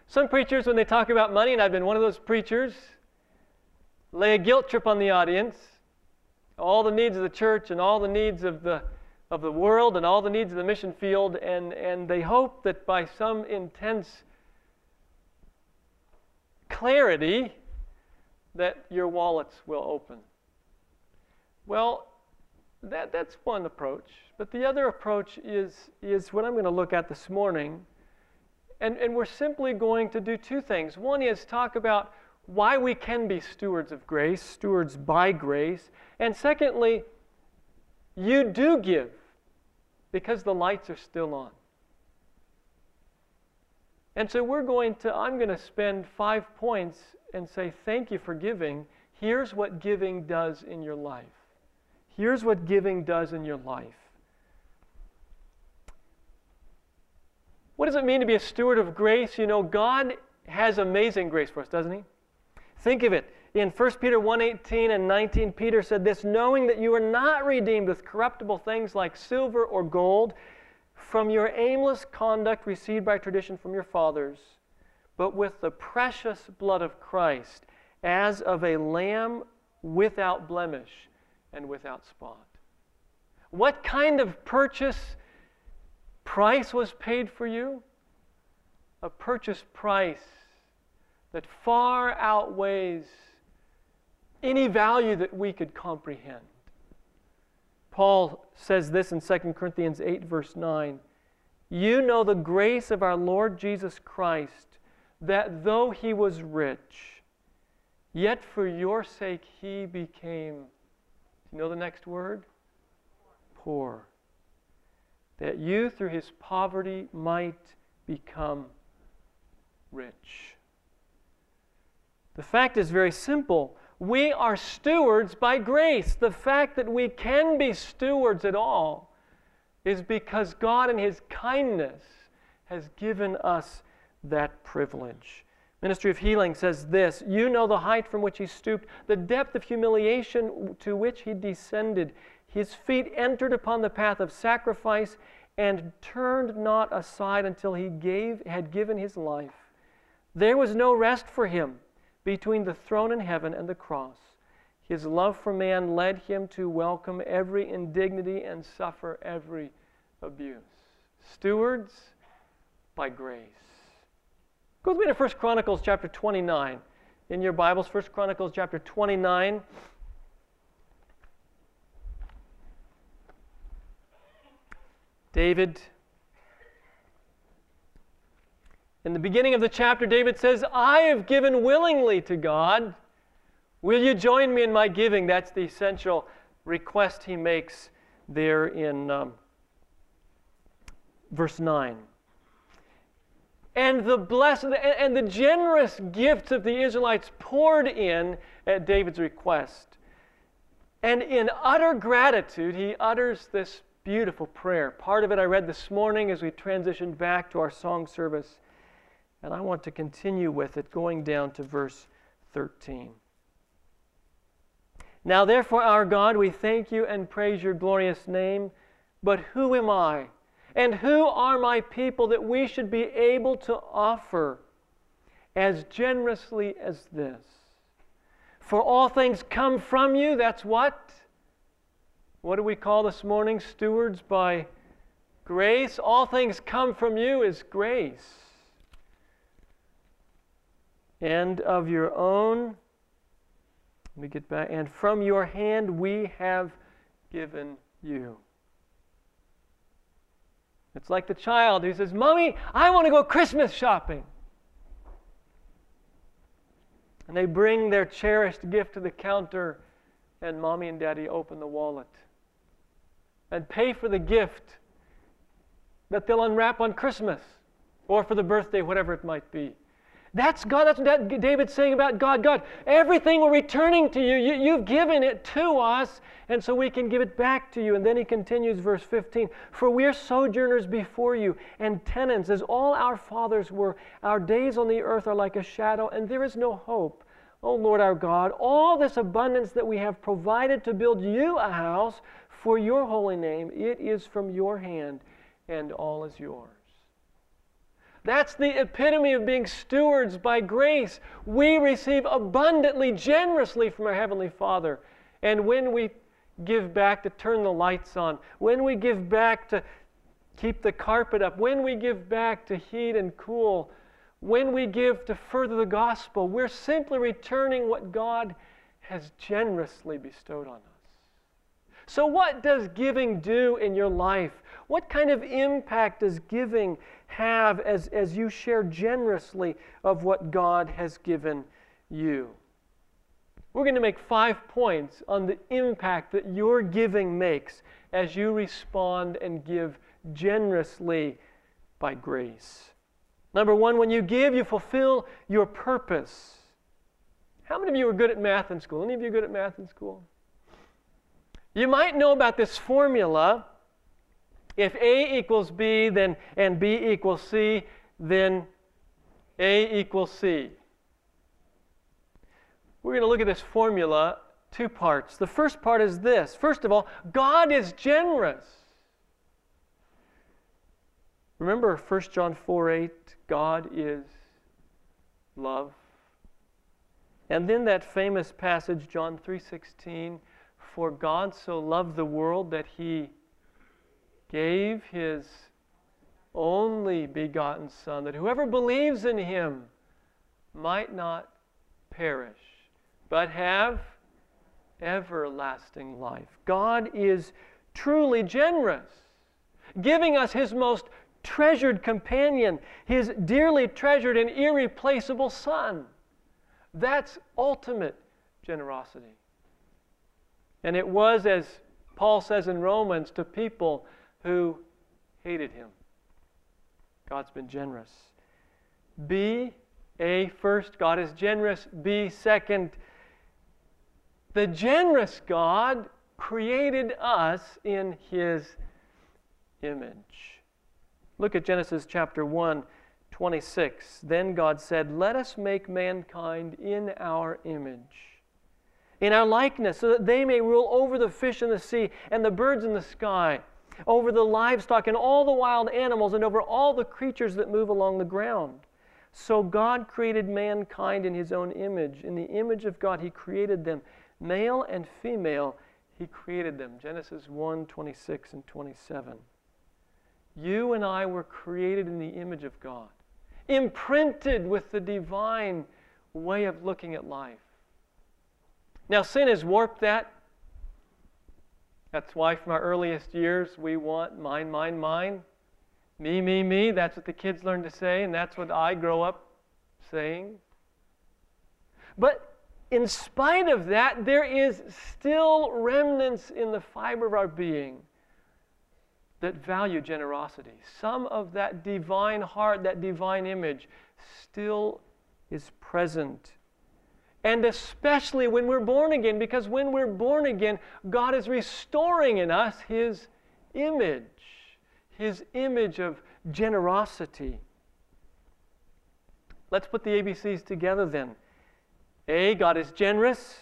Some preachers, when they talk about money, and I've been one of those preachers, lay a guilt trip on the audience. All the needs of the church and all the needs of the world and all the needs of the mission field, and they hope that by some intense clarity that your wallets will open. Well, that's one approach. But the other approach is what I'm going to look at this morning. And we're simply going to do two things. One is talk about why we can be stewards of grace, stewards by grace. And secondly, you do give because the lights are still on. And so I'm going to spend 5 points and say, thank you for giving. Here's what giving does in your life. Here's what giving does in your life. What does it mean to be a steward of grace? You know, God has amazing grace for us, doesn't He? Think of it. In 1 Peter 1:18 and 19, Peter said this, knowing that you are not redeemed with corruptible things like silver or gold from your aimless conduct received by tradition from your fathers, but with the precious blood of Christ, as of a lamb without blemish and without spot. What kind of price was paid for you? A purchase price that far outweighs any value that we could comprehend. Paul says this in 2 Corinthians 8, verse 9. You know the grace of our Lord Jesus Christ, that though He was rich, yet for your sake He became, do you know the next word? Poor. That you through His poverty might become rich. The fact is very simple. We are stewards by grace. The fact that we can be stewards at all is because God in His kindness has given us that privilege. Ministry of Healing says this, you know the height from which He stooped, the depth of humiliation to which He descended. His feet entered upon the path of sacrifice and turned not aside until He had given His life. There was no rest for Him between the throne in heaven and the cross. His love for man led Him to welcome every indignity and suffer every abuse. Stewards by grace. Go with me to 1 Chronicles chapter 29. In your Bibles, 1 Chronicles chapter 29. David. In the beginning of the chapter, David says, I have given willingly to God. Will you join me in my giving? That's the essential request he makes there in verse 9. And the generous gifts of the Israelites poured in at David's request. And in utter gratitude, he utters this beautiful prayer. Part of it I read this morning as we transitioned back to our song service. And I want to continue with it, going down to verse 13. Now therefore, our God, we thank you and praise your glorious name. But who am I? And who are my people that we should be able to offer as generously as this? For all things come from you. That's what? What do we call this morning? Stewards by grace. All things come from you is grace. And of your own, let me get back, and from your hand we have given you. It's like the child who says, Mommy, I want to go Christmas shopping. And they bring their cherished gift to the counter, and Mommy and Daddy open the wallet and pay for the gift that they'll unwrap on Christmas or for the birthday, whatever it might be. That's God. That's what David's saying about God. God, everything we're returning to you. You've given it to us, and so we can give it back to you. And then he continues, verse 15, for we are sojourners before you, and tenants, as all our fathers were. Our days on the earth are like a shadow, and there is no hope. O Lord our God, all this abundance that we have provided to build you a house for your holy name, it is from your hand, and all is yours. That's the epitome of being stewards by grace. We receive abundantly, generously from our Heavenly Father. And when we give back to turn the lights on, when we give back to keep the carpet up, when we give back to heat and cool, when we give to further the gospel, we're simply returning what God has generously bestowed on us. So what does giving do in your life? What kind of impact does giving have as you share generously of what God has given you? We're going to make 5 points on the impact that your giving makes as you respond and give generously by grace. Number 1, when you give, you fulfill your purpose. How many of you were good at math in school? Any of you good at math in school? You might know about this formula. If A equals B and B equals C, then A equals C. We're going to look at this formula, 2 parts. The first part is this. First of all, God is generous. Remember 1 John 4:8, God is love. And then that famous passage, John 3:16, for God so loved the world that He gave His only begotten Son, that whoever believes in Him might not perish, but have everlasting life. God is truly generous, giving us His most treasured companion, His dearly treasured and irreplaceable Son. That's ultimate generosity. And it was, as Paul says in Romans, to people who hated Him. God's been generous. B, A, first, God is generous. B, second, the generous God created us in His image. Look at Genesis chapter 1:26. Then God said, let us make mankind in our image, in our likeness, so that they may rule over the fish in the sea and the birds in the sky, over the livestock and all the wild animals, and over all the creatures that move along the ground. So God created mankind in His own image. In the image of God He created them. Male and female He created them. Genesis 1:26 and 27. You and I were created in the image of God, imprinted with the divine way of looking at life. Now, sin has warped that. That's why from our earliest years we want mine, mine, mine. Me, me, me. That's what the kids learn to say, and that's what I grow up saying. But in spite of that, there is still remnants in the fiber of our being that value generosity. Some of that divine heart, that divine image, still is present. And especially when we're born again, because when we're born again, God is restoring in us His image of generosity. Let's put the ABCs together then. A, God is generous.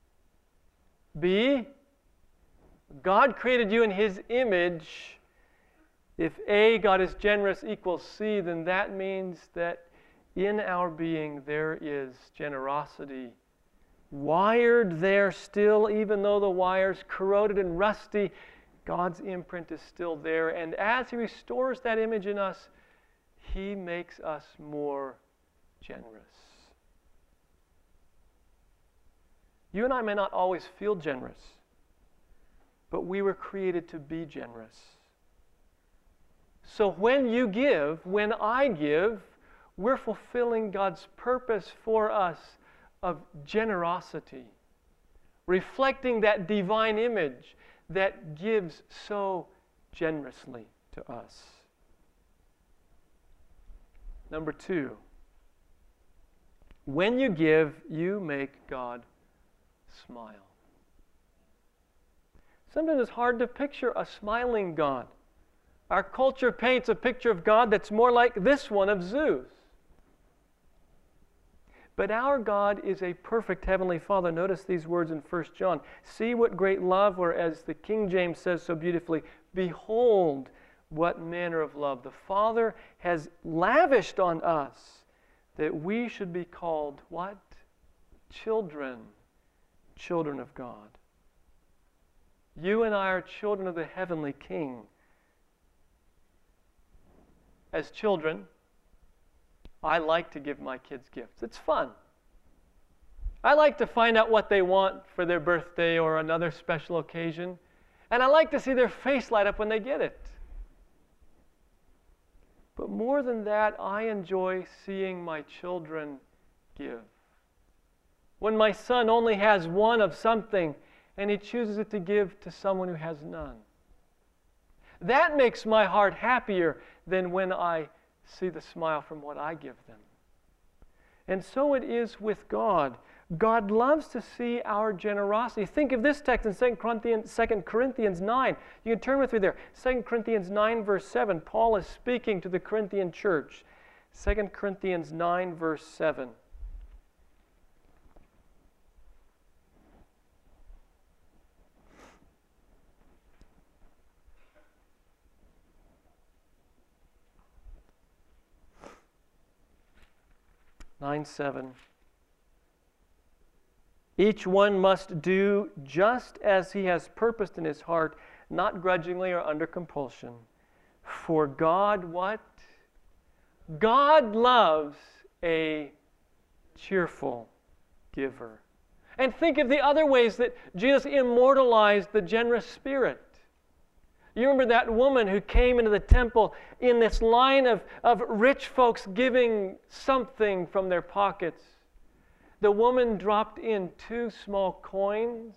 B, God created you in His image. If A, God is generous, equals C, then that means that in our being there is generosity wired there still, even though the wire's corroded and rusty. God's imprint is still there. And as He restores that image in us, He makes us more generous. You and I may not always feel generous, but we were created to be generous. So when you give, when I give, we're fulfilling God's purpose for us of generosity, reflecting that divine image that gives so generously to us. Number 2, when you give, you make God smile. Sometimes it's hard to picture a smiling God. Our culture paints a picture of God that's more like this one of Zeus. But our God is a perfect Heavenly Father. Notice these words in 1 John. See what great love, or as the King James says so beautifully, behold What manner of love the Father has lavished on us, that we should be called what? Children. Children of God. You and I are children of the heavenly King. As children, I like to give my kids gifts. It's fun. I like to find out what they want for their birthday or another special occasion. And I like to see their face light up when they get it. But more than that, I enjoy seeing my children give. When my son only has one of something and he chooses it to give to someone who has none. That makes my heart happier than when I see the smile from what I give them. And so it is with God. God loves to see our generosity. Think of this text in 2 Corinthians 9. You can turn with me there. 2 Corinthians 9, verse 7. Paul is speaking to the Corinthian church. 2 Corinthians 9, verse 7. Each one must do just as he has purposed in his heart, not grudgingly or under compulsion. For God, what? God loves a cheerful giver. And think of the other ways that Jesus immortalized the generous spirit. You remember that woman who came into the temple in this line of rich folks giving something from their pockets. The woman dropped in 2 small coins.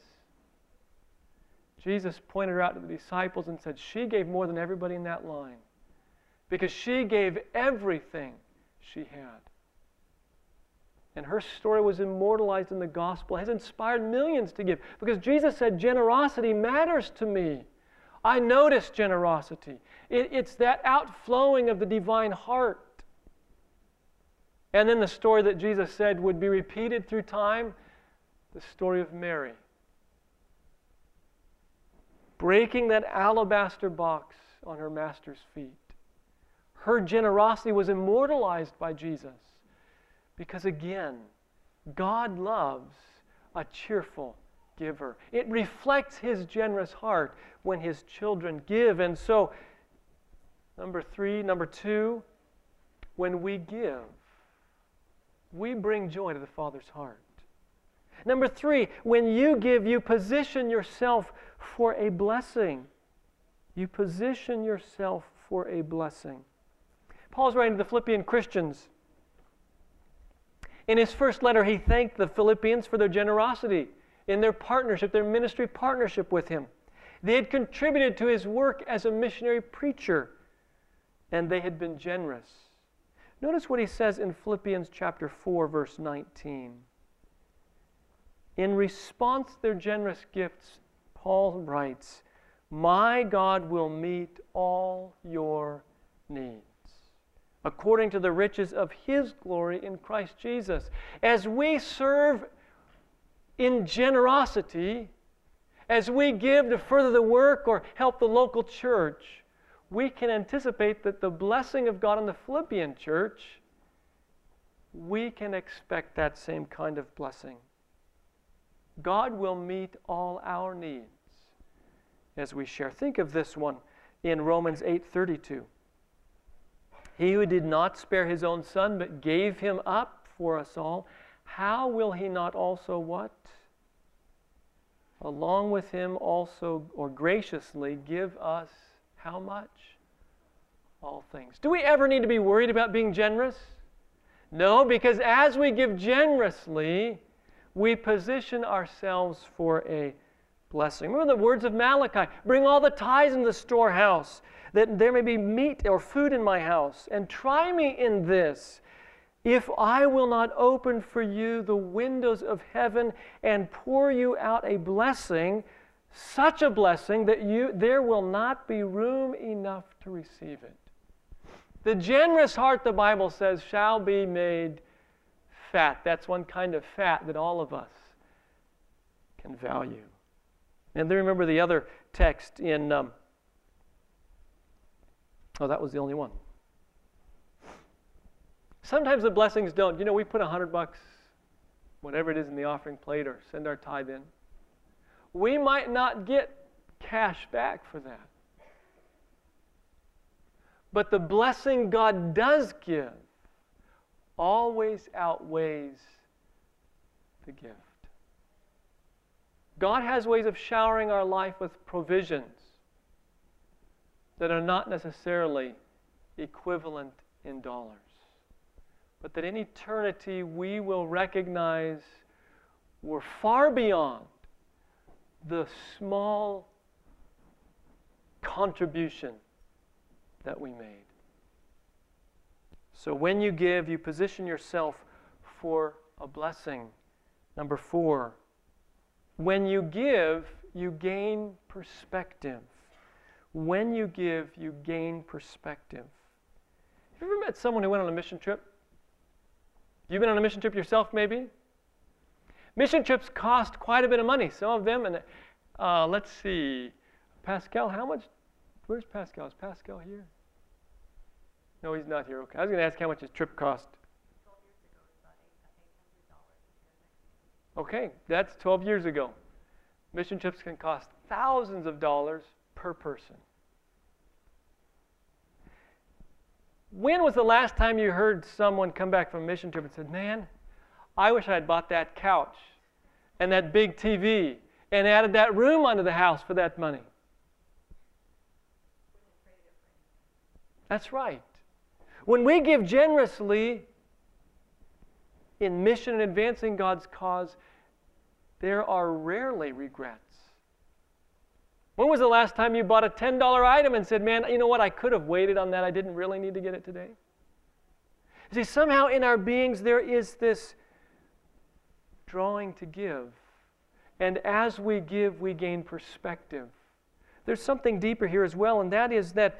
Jesus pointed her out to the disciples and said, she gave more than everybody in that line because she gave everything she had. And her story was immortalized in the gospel, has inspired millions to give because Jesus said, generosity matters to me. I notice generosity. It's that outflowing of the divine heart. And then the story that Jesus said would be repeated through time, the story of Mary. Breaking that alabaster box on her master's feet. Her generosity was immortalized by Jesus. Because again, God loves a cheerful giver. It reflects His generous heart when His children give. And so, number 2, when we give, we bring joy to the Father's heart. Number 3, when you give, you position yourself for a blessing. You position yourself for a blessing. Paul's writing to the Philippian Christians. In his first letter, he thanked the Philippians for their generosity in their partnership, their ministry partnership with him. They had contributed to his work as a missionary preacher, and they had been generous. Notice what he says in Philippians chapter 4, verse 19. In response to their generous gifts, Paul writes, "My God will meet all your needs, according to the riches of His glory in Christ Jesus." As we serve in generosity, as we give to further the work or help the local church, we can anticipate that the blessing of God in the Philippian church, we can expect that same kind of blessing. God will meet all our needs as we share. Think of this one in Romans 8:32. He who did not spare His own Son, but gave Him up for us all, how will He not also what? Along with Him also, or graciously, give us how much? All things. Do we ever need to be worried about being generous? No, because as we give generously, we position ourselves for a blessing. Remember the words of Malachi, "Bring all the tithes into the storehouse, that there may be meat or food in my house, and try me in this, if I will not open for you the windows of heaven and pour you out a blessing, such a blessing that there will not be room enough to receive it." The generous heart, the Bible says, shall be made fat. That's one kind of fat that all of us can value. And then remember the other text in Oh, that was the only one. Sometimes the blessings don't. You know, we put $100, whatever it is, in the offering plate or send our tithe in. We might not get cash back for that. But the blessing God does give always outweighs the gift. God has ways of showering our life with provisions that are not necessarily equivalent in dollars, but that in eternity we will recognize we're far beyond the small contribution that we made. So when you give, you position yourself for a blessing. Number 4, when you give, you gain perspective. When you give, you gain perspective. Have you ever met someone who went on a mission trip? You've been on a mission trip yourself, maybe? Mission trips cost quite a bit of money. Some of them, and let's see, Pascal, how much? Where's Pascal? Is Pascal here? No, he's not here. Okay, I was going to ask how much his trip cost. 12 years ago, it was about $800 Okay, that's 12 years ago. Mission trips can cost thousands of dollars per person. When was the last time you heard someone come back from a mission trip and said, man, I wish I had bought that couch and that big TV and added that room onto the house for that money? That's right. When we give generously in mission and advancing God's cause, there are rarely regrets. When was the last time you bought a $10 item and said, man, you know what, I could have waited on that. I didn't really need to get it today? See, somehow in our beings there is this drawing to give. And as we give, we gain perspective. There's something deeper here as well, and that is that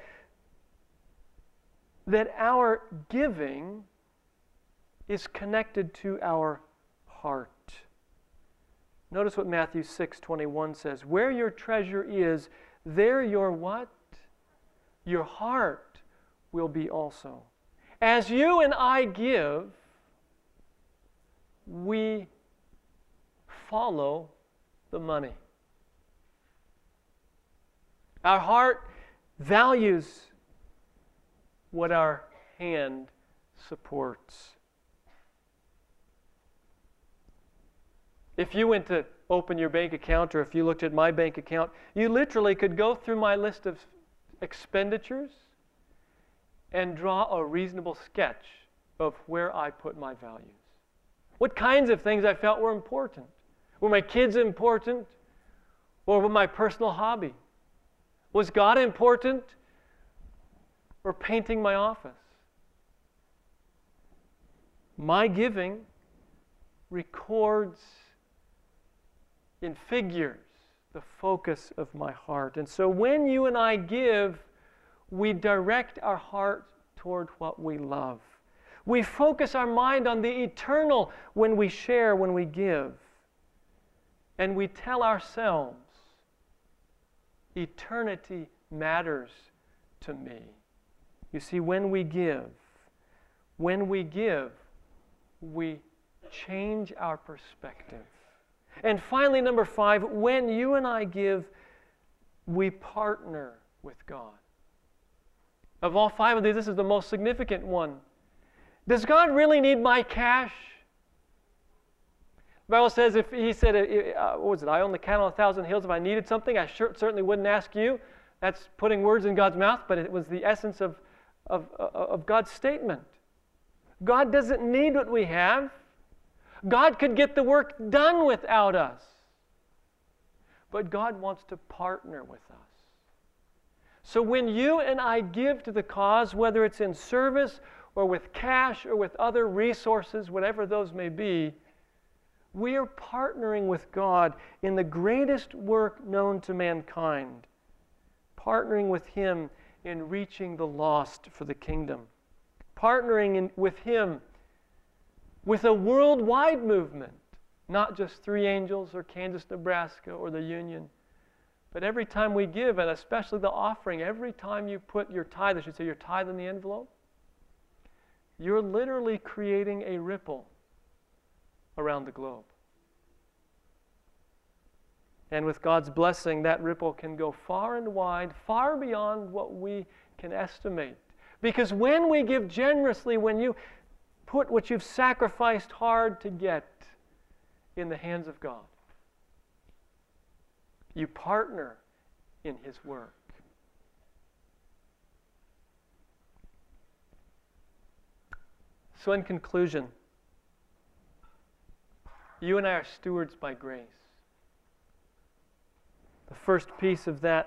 our giving is connected to our heart. Notice what Matthew 6:21 says. Where your treasure is, there your what? Your heart will be also. As you and I give, we follow the money. Our heart values what our hand supports. If you went to open your bank account, or if you looked at my bank account, you literally could go through my list of expenditures and draw a reasonable sketch of where I put my values. What kinds of things I felt were important. Were my kids important? Or were my personal hobby? Was God important? Or painting my office? My giving records in figures the focus of my heart. And so when you and I give, we direct our heart toward what we love. We focus our mind on the eternal when we share, when we give. And we tell ourselves, eternity matters to me. You see, when we give, we change our perspective. And finally, number 5, when you and I give, we partner with God. Of all 5 of these, this is the most significant one. Does God really need my cash? The Bible says, if He said, what was it? I own the cattle on 1,000 hills. If I needed something, I certainly wouldn't ask you. That's putting words in God's mouth, but it was the essence of God's statement. God doesn't need what we have. God could get the work done without us. But God wants to partner with us. So when you and I give to the cause, whether it's in service or with cash or with other resources, whatever those may be, we are partnering with God in the greatest work known to mankind, partnering with Him in reaching the lost for the kingdom, partnering with Him with a worldwide movement, not just Three Angels or Kansas, Nebraska or the Union, But every time we give, and especially the offering, every time you put your tithe, I should say your tithe in the envelope, you're literally creating a ripple around the globe. And with God's blessing, that ripple can go far and wide, far beyond what we can estimate. Because when we give generously, when you put what you've sacrificed hard to get in the hands of God, you partner in His work. So in conclusion, you and I are stewards by grace. The first piece of that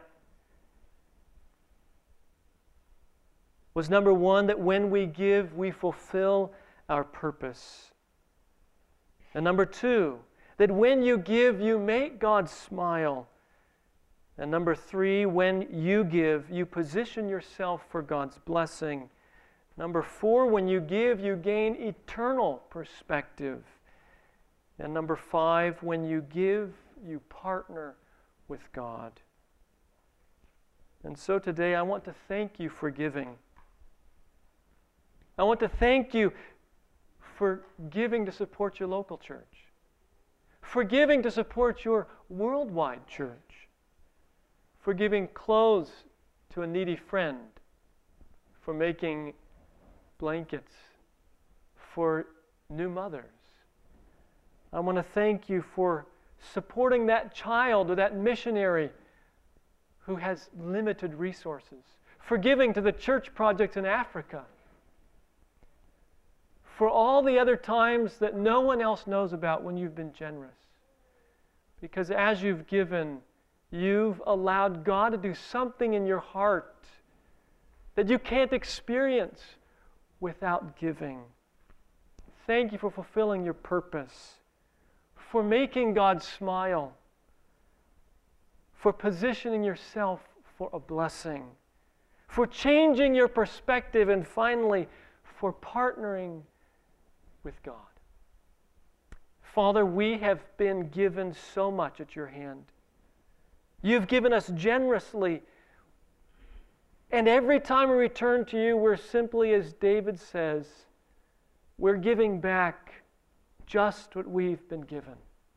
was number one, that when we give, we fulfill our purpose. And number two, that when you give, you make God smile. And number three, when you give, you position yourself for God's blessing. Number four, when you give, you gain eternal perspective. And number five, when you give, you partner with God. And so today I want to thank you for giving. I want to thank you for giving to support your local church, for giving to support your worldwide church, for giving clothes to a needy friend, for making blankets for new mothers. I want to thank you for supporting that child or that missionary who has limited resources, for giving to the church projects in Africa, for all the other times that no one else knows about when you've been generous. Because as you've given, you've allowed God to do something in your heart that you can't experience without giving. Thank you for fulfilling your purpose, for making God smile, for positioning yourself for a blessing, for changing your perspective, and finally, for partnering with God. Father, we have been given so much at your hand. You've given us generously. And every time we return to you, we're simply, as David says, we're giving back just what we've been given.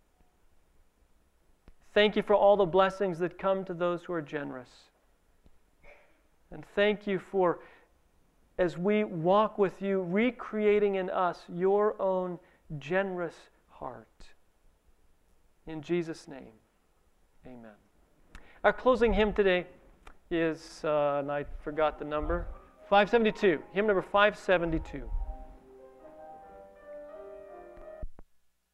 Thank you for all the blessings that come to those who are generous. And thank you for, as we walk with you, recreating in us your own generous heart. In Jesus' name, amen. Our closing hymn today is, and I forgot the number, 572, hymn number 572.